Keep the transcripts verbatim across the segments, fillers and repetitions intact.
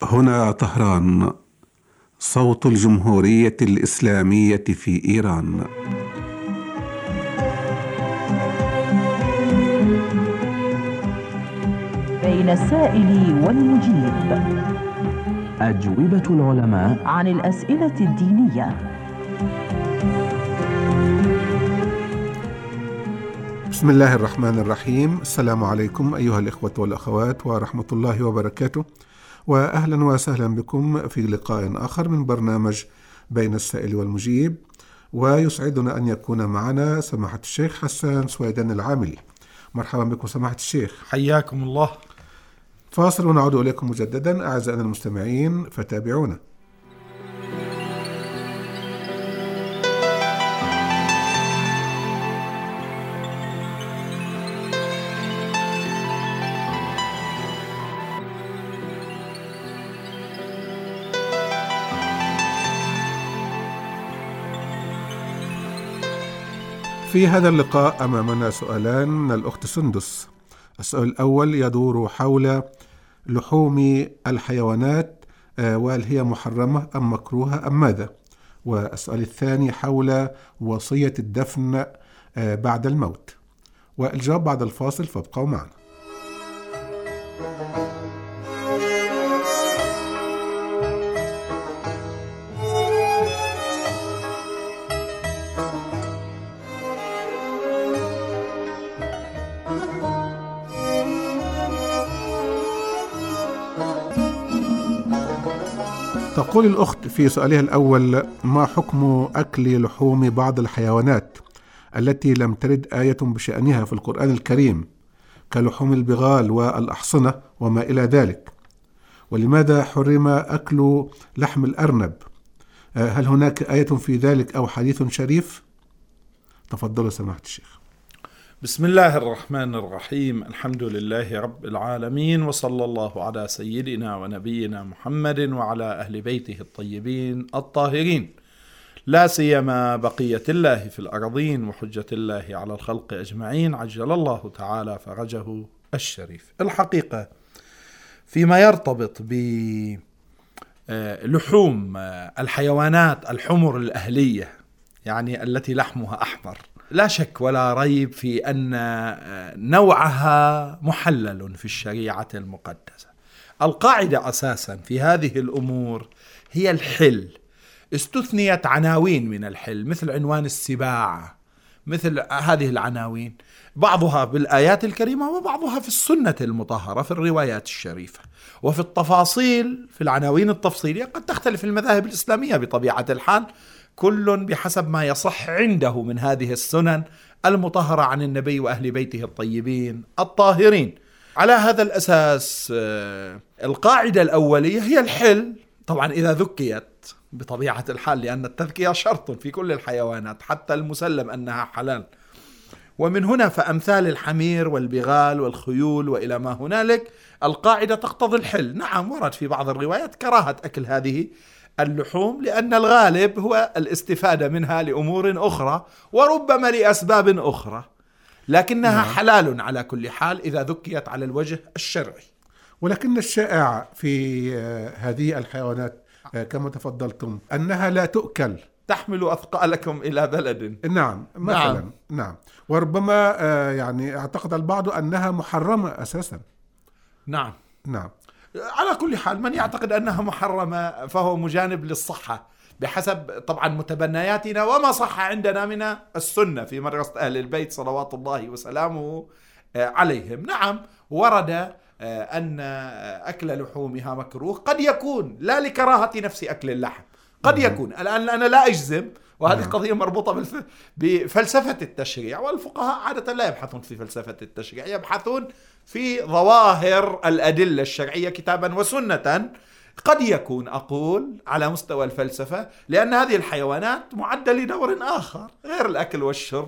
هنا طهران، صوت الجمهورية الإسلامية في إيران. بين السائل والمجيب، أجوبة العلماء عن الأسئلة الدينية. بسم الله الرحمن الرحيم. السلام عليكم أيها الإخوة والأخوات ورحمة الله وبركاته، وأهلا وسهلا بكم في لقاء آخر من برنامج بين السائل والمجيب. ويسعدنا أن يكون معنا سماحة الشيخ حسان سويدان العاملي. مرحبا بكم سماحة الشيخ. حياكم الله. فاصل ونعود إليكم مجددا أعزائنا المستمعين، فتابعونا. في هذا اللقاء أمامنا سؤالان من الأخت سندس. السؤال الأول يدور حول لحوم الحيوانات، وهل هي محرمة أم مكروهة أم ماذا؟ والسؤال الثاني حول وصية الدفن بعد الموت، والجواب بعد الفاصل، فابقوا معنا. تقول الأخت في سؤالها الأول: ما حكم أكل لحوم بعض الحيوانات التي لم ترد آية بشأنها في القرآن الكريم كلحوم البغال والأحصنة وما إلى ذلك؟ ولماذا حرم أكل لحم الأرنب؟ هل هناك آية في ذلك أو حديث شريف؟ تفضلوا سماحة الشيخ. بسم الله الرحمن الرحيم. الحمد لله رب العالمين، وصلى الله على سيدنا ونبينا محمد وعلى أهل بيته الطيبين الطاهرين، لا سيما بقية الله في الأرضين وحجة الله على الخلق أجمعين، عجل الله تعالى فرجه الشريف. الحقيقة فيما يرتبط بلحوم الحيوانات الحمر الأهلية، يعني التي لحمها أحمر، لا شك ولا ريب في أن نوعها محلل في الشريعة المقدسة. القاعدة أساسا في هذه الأمور هي الحل. استثنيت عناوين من الحل مثل عنوان السباع، مثل هذه العناوين، بعضها بالآيات الكريمة وبعضها في السنة المطهرة في الروايات الشريفة. وفي التفاصيل في العناوين التفصيلية قد تختلف المذاهب الإسلامية بطبيعة الحال، كل بحسب ما يصح عنده من هذه السنن المطهرة عن النبي وأهل بيته الطيبين الطاهرين. على هذا الأساس القاعدة الأولية هي الحل، طبعا إذا ذكيت بطبيعة الحال، لأن التذكية شرط في كل الحيوانات حتى المسلم أنها حلال. ومن هنا فأمثال الحمير والبغال والخيول وإلى ما هنالك القاعدة تقتضي الحل. نعم، ورد في بعض الروايات كراهة أكل هذه اللحوم لأن الغالب هو الاستفادة منها لأمور أخرى وربما لأسباب أخرى، لكنها نعم. حلال على كل حال إذا ذكيت على الوجه الشرعي. ولكن الشائع في هذه الحيوانات كما تفضلتم أنها لا تؤكل، تحمل أثقالكم إلى بلد. نعم مثلا. نعم, نعم. وربما يعني اعتقد البعض أنها محرمة أساسا. نعم نعم. على كل حال من يعتقد أنها محرمة فهو مجانب للصحة بحسب طبعا متبنياتنا وما صح عندنا من السنة في مدرسة أهل البيت صلوات الله وسلامه عليهم. نعم، ورد أن أكل لحومها مكروه، قد يكون لا لكراهة نفس أكل اللحم، قد يكون. الآن أنا لا أجزم، وهذه قضية مربوطة بالف... بفلسفة التشريع، والفقهاء عادة لا يبحثون في فلسفة التشريع، يبحثون في ظواهر الأدلة الشرعية كتابا وسنة. قد يكون أقول على مستوى الفلسفة لأن هذه الحيوانات معدة لدور آخر غير الأكل والشرب،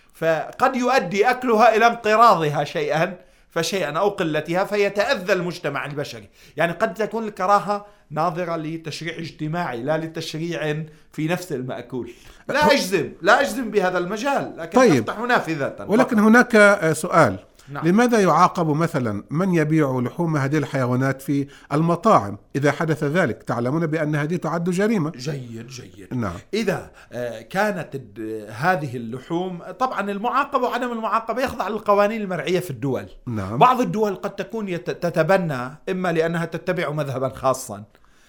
فقد يؤدي أكلها إلى انقراضها شيئا فشيئا أو قلتها فيتأذى المجتمع البشري. يعني قد تكون الكراهة ناظرة لتشريع اجتماعي لا لتشريع في نفس المأكول. لا أجزم لا أجزم بهذا المجال، لكن طيب. تفتح نافذة. ولكن هناك سؤال: نعم. لماذا يعاقب مثلا من يبيع لحوم هذه الحيوانات في المطاعم إذا حدث ذلك؟ تعلمون بأن هذه تعد جريمة. جيد جيد. نعم. إذا كانت هذه اللحوم، طبعا المعاقبة وعدم المعاقبة يخضع للقوانين المرعية في الدول. نعم. بعض الدول قد تكون تتبنى إما لأنها تتبع مذهبا خاصا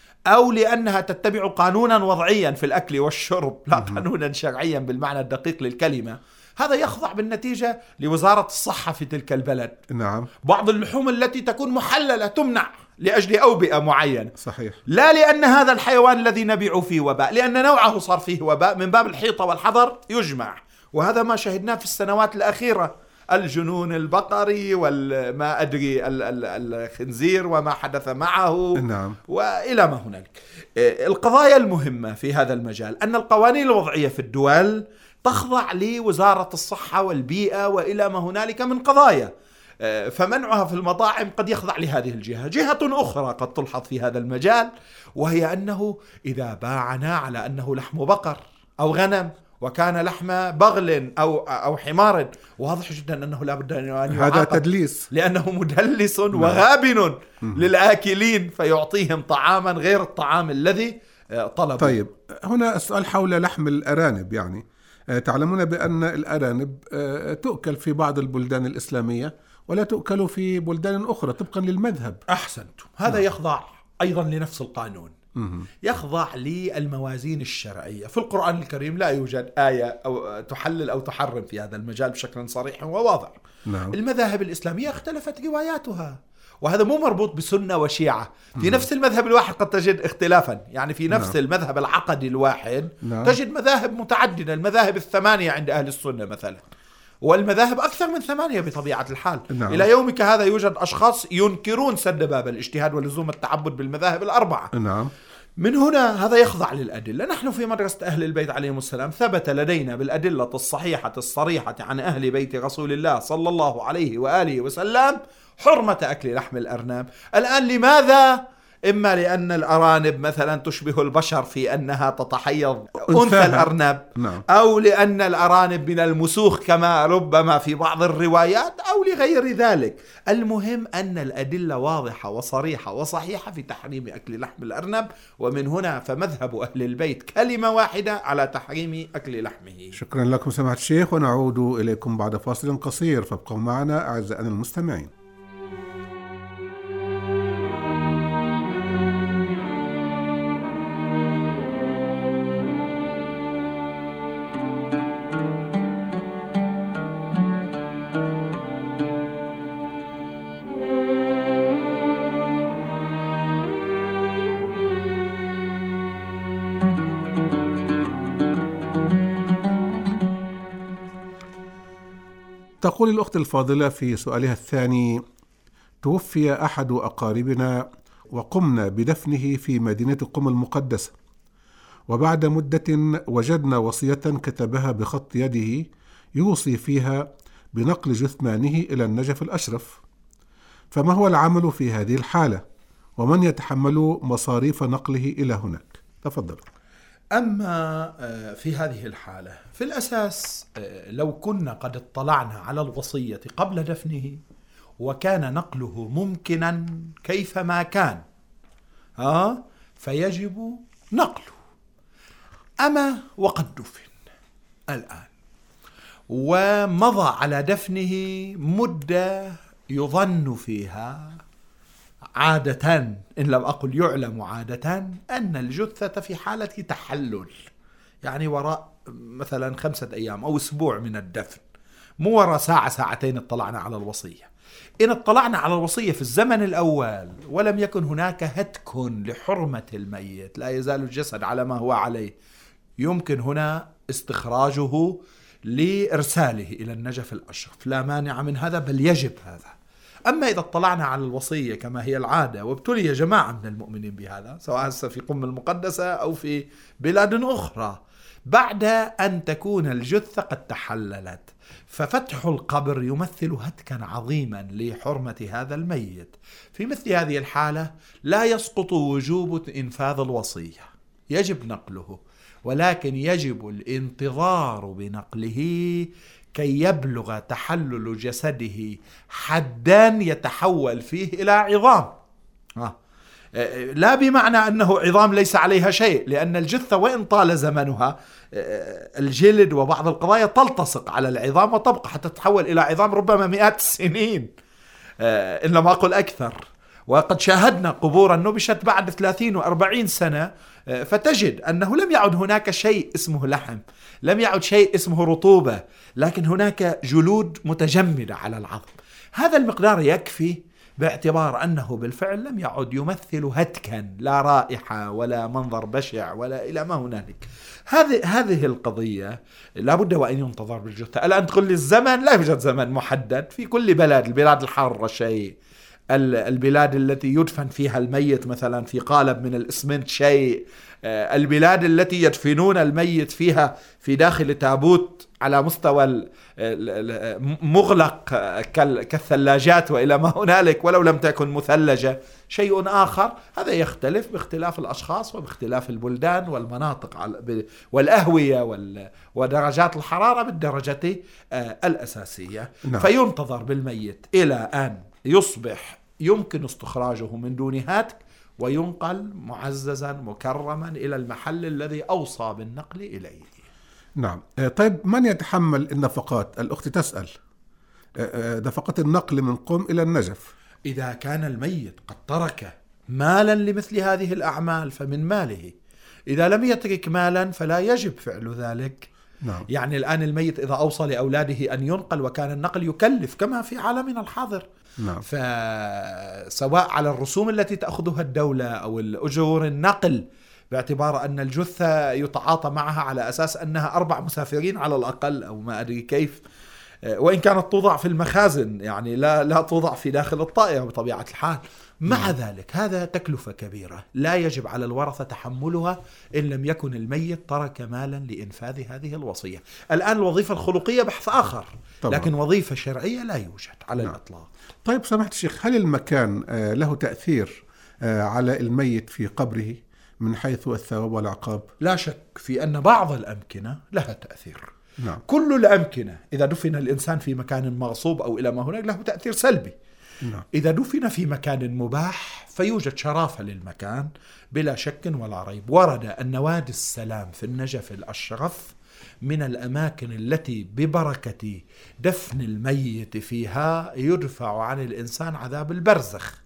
أو لأنها تتبع قانونا وضعيا في الأكل والشرب، لا قانونا شرعيا بالمعنى الدقيق للكلمة. هذا يخضع بالنتيجة لوزارة الصحة في تلك البلد. نعم. بعض اللحوم التي تكون محللة تمنع لأجل أوبئة معينة. صحيح. لا لأن هذا الحيوان الذي نبيع فيه وباء، لأن نوعه صار فيه وباء، من باب الحيطة والحذر يجمع. وهذا ما شهدناه في السنوات الأخيرة، الجنون البقري وما أدري الخنزير وما حدث معه. نعم. وإلى ما هنالك. القضايا المهمة في هذا المجال أن القوانين الوضعية في الدول تخضع لوزارة الصحة والبيئة وإلى ما هنالك من قضايا، فمنعها في المطاعم قد يخضع لهذه الجهة. جهة أخرى قد تلحظ في هذا المجال، وهي أنه إذا باعنا على أنه لحم بقر أو غنم وكان لحم بغل أو أو حمار، واضح جدا أنه لا بد أن يعاقب، هذا تدليس، لأنه مدلس وغابن للآكلين فيعطيهم طعاما غير الطعام الذي طلبه. طيب، هنا السؤال حول لحم الأرانب. يعني تعلمون بأن الأرانب تؤكل في بعض البلدان الإسلامية ولا تؤكل في بلدان أخرى طبقا للمذهب. أحسنتم. هذا نعم. يخضع أيضا لنفس القانون، يخضع للموازين الشرعية. في القرآن الكريم لا يوجد آية أو تحلل أو تحرم في هذا المجال بشكل صريح وواضح. نعم. المذاهب الإسلامية اختلفت رواياتها، وهذا مو مربوط بسنة وشيعة. في نفس المذهب الواحد قد تجد اختلافا، يعني في نفس نعم. المذهب العقدي الواحد نعم. تجد مذاهب متعددة، المذاهب الثمانية عند أهل السنة مثلا، والمذاهب أكثر من ثمانية بطبيعة الحال. نعم. إلى يومك هذا يوجد أشخاص ينكرون سد باب الاجتهاد ولزوم التعبد بالمذاهب الأربعة. نعم. من هنا هذا يخضع للأدلة. نحن في مدرسة أهل البيت عليهم السلام ثبت لدينا بالأدلة الصحيحة الصريحة عن أهل بيت رسول الله صلى الله عليه وآله وسلم حرمة أكل لحم الأرنب. الآن لماذا؟ إما لأن الأرانب مثلا تشبه البشر في أنها تتحيض أنثى الأرنب، نعم. أو لأن الأرانب من المسوخ كما ربما في بعض الروايات، أو لغير ذلك. المهم أن الأدلة واضحة وصريحة وصحيحة في تحريم أكل لحم الأرنب، ومن هنا فمذهب أهل البيت كلمة واحدة على تحريم أكل لحمه. شكرا لكم سماحة الشيخ، ونعود إليكم بعد فاصل قصير، فابقوا معنا أعزائنا المستمعين. تقول الأخت الفاضلة في سؤالها الثاني: توفي أحد أقاربنا وقمنا بدفنه في مدينة قم المقدسة، وبعد مدة وجدنا وصية كتبها بخط يده يوصي فيها بنقل جثمانه إلى النجف الأشرف، فما هو العمل في هذه الحالة؟ ومن يتحمل مصاريف نقله إلى هناك؟ تفضل. أما في هذه الحالة في الأساس لو كنا قد اطلعنا على الوصية قبل دفنه وكان نقله ممكنا كيفما كان ها فيجب نقله. أما وقد دفن الآن ومضى على دفنه مدة يظن فيها عادة، إن لم أقل يعلم عادة، أن الجثة في حالة تحلل، يعني وراء مثلا خمسة أيام أو أسبوع من الدفن، مو وراء ساعة ساعتين اطلعنا على الوصية. إن اطلعنا على الوصية في الزمن الأول ولم يكن هناك هتك لحرمة الميت، لا يزال الجسد على ما هو عليه، يمكن هنا استخراجه لإرساله إلى النجف الأشرف، لا مانع من هذا، بل يجب هذا. أما إذا اطلعنا على الوصية كما هي العادة، وابتلي جماعة من المؤمنين بهذا سواء في قم المقدسة أو في بلاد أخرى، بعد أن تكون الجثة قد تحللت، ففتح القبر يمثل هتكا عظيما لحرمة هذا الميت. في مثل هذه الحالة لا يسقط وجوب إنفاذ الوصية، يجب نقله، ولكن يجب الانتظار بنقله كي يبلغ تحلل جسده حدا يتحول فيه إلى عظام. آه. لا بمعنى أنه عظام ليس عليها شيء، لأن الجثة وإن طال زمنها الجلد وبعض القضايا تلتصق على العظام وتبقى حتى تتحول إلى عظام ربما مئات السنين إن لم أقل أكثر. وقد شاهدنا قبورا نبشت بعد ثلاثين وأربعين سنة، فتجد أنه لم يعد هناك شيء اسمه لحم، لم يعد شيء اسمه رطوبة، لكن هناك جلود متجمدة على العظم. هذا المقدار يكفي باعتبار أنه بالفعل لم يعد يمثل هتكا، لا رائحة ولا منظر بشع ولا إلى ما هنالك. هذه هذه القضية لابد وأن ينتظر بالجثة. الآن تقول لي الزمن، لا يوجد زمن محدد في كل بلد. البلاد الحارة شيء، البلاد التي يدفن فيها الميت مثلا في قالب من الإسمنت شيء، البلاد التي يدفنون الميت فيها في داخل تابوت على مستوى مغلق كالثلاجات وإلى ما هنالك ولو لم تكن مثلجة شيء آخر. هذا يختلف باختلاف الأشخاص وباختلاف البلدان والمناطق والأهوية ودرجات الحرارة بالدرجة الأساسية. نعم. فينتظر بالميت إلى أن يصبح يمكن استخراجه من دون هاتك وينقل معززا مكرما إلى المحل الذي أوصى بالنقل إليه. نعم. طيب من يتحمل النفقات؟ الأخت تسأل. نفقة النقل من قم إلى النجف. إذا كان الميت قد ترك مالا لمثل هذه الأعمال فمن ماله. إذا لم يترك مالا فلا يجب فعل ذلك. نعم. يعني الآن الميت إذا أوصى لأولاده أن ينقل وكان النقل يكلف كما في عالمنا الحاضر. نعم. فسواء على الرسوم التي تأخذها الدولة أو الأجور النقل، باعتبار أن الجثة يتعاطى معها على أساس أنها أربع مسافرين على الأقل أو ما أدري كيف، وإن كانت توضع في المخازن يعني لا لا توضع في داخل الطائرة بطبيعة الحال. مع ذلك هذا تكلفة كبيرة لا يجب على الورثة تحملها إن لم يكن الميت ترك مالا لإنفاذ هذه الوصية. الآن الوظيفة الخلقية بحث آخر طبعا. لكن وظيفة شرعية لا يوجد على نعم. الإطلاق. طيب سمحت الشيخ، هل المكان له تأثير على الميت في قبره من حيث الثواب والعقاب؟ لا شك في أن بعض الأمكنة لها تأثير. نعم. كل الأمكنة إذا دفن الإنسان في مكان مغصوب أو إلى ما هناك له تأثير سلبي. نعم. إذا دفن في مكان مباح فيوجد شرافة للمكان بلا شك ولا ريب. ورد أن وادي السلام في النجف الأشرف من الأماكن التي ببركة دفن الميت فيها يدفع عن الإنسان عذاب البرزخ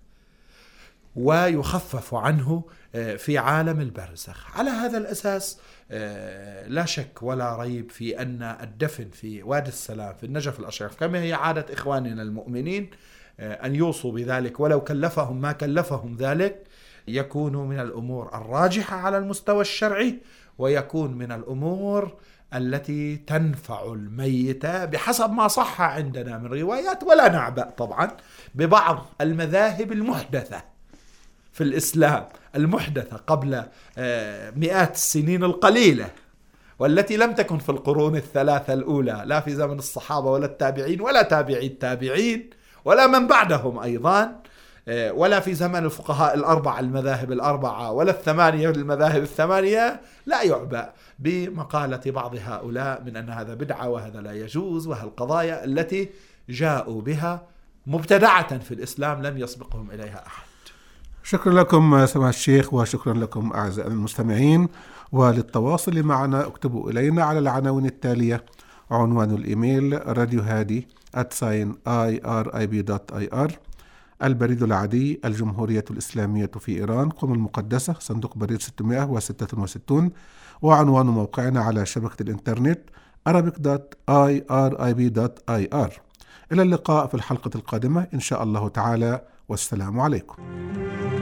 ويخفف عنه في عالم البرزخ. على هذا الأساس لا شك ولا ريب في أن الدفن في وادي السلام في النجف الأشرف كما هي عادة إخواننا المؤمنين أن يوصوا بذلك ولو كلفهم ما كلفهم ذلك، يكون من الأمور الراجحة على المستوى الشرعي ويكون من الأمور التي تنفع الميت بحسب ما صح عندنا من روايات. ولا نعبأ طبعا ببعض المذاهب المحدثة في الإسلام المحدثة قبل مئات السنين القليلة والتي لم تكن في القرون الثلاثة الأولى لا في زمن الصحابة ولا التابعين ولا تابعي التابعين ولا من بعدهم أيضا، ولا في زمن الفقهاء الأربعة المذاهب الأربعة ولا الثمانية المذاهب الثمانية. لا يعبأ بمقالة بعض هؤلاء من أن هذا بدعة وهذا لا يجوز، وهالقضايا التي جاءوا بها مبتدعة في الإسلام لم يسبقهم إليها أحد. شكرا لكم سماحة الشيخ وشكرا لكم أعزائي المستمعين. وللتواصل معنا اكتبوا إلينا على العناوين التالية: عنوان الإيميل راديو هادي آت ساين آي آر آي بي دوت آي آر، البريد العادي الجمهورية الإسلامية في إيران قم المقدسة صندوق بريد ستمائة وستة وستين، وعنوان موقعنا على شبكة الإنترنت arabic دوت آي آر آي بي دوت آي آر. إلى اللقاء في الحلقة القادمة إن شاء الله تعالى، والسلام عليكم.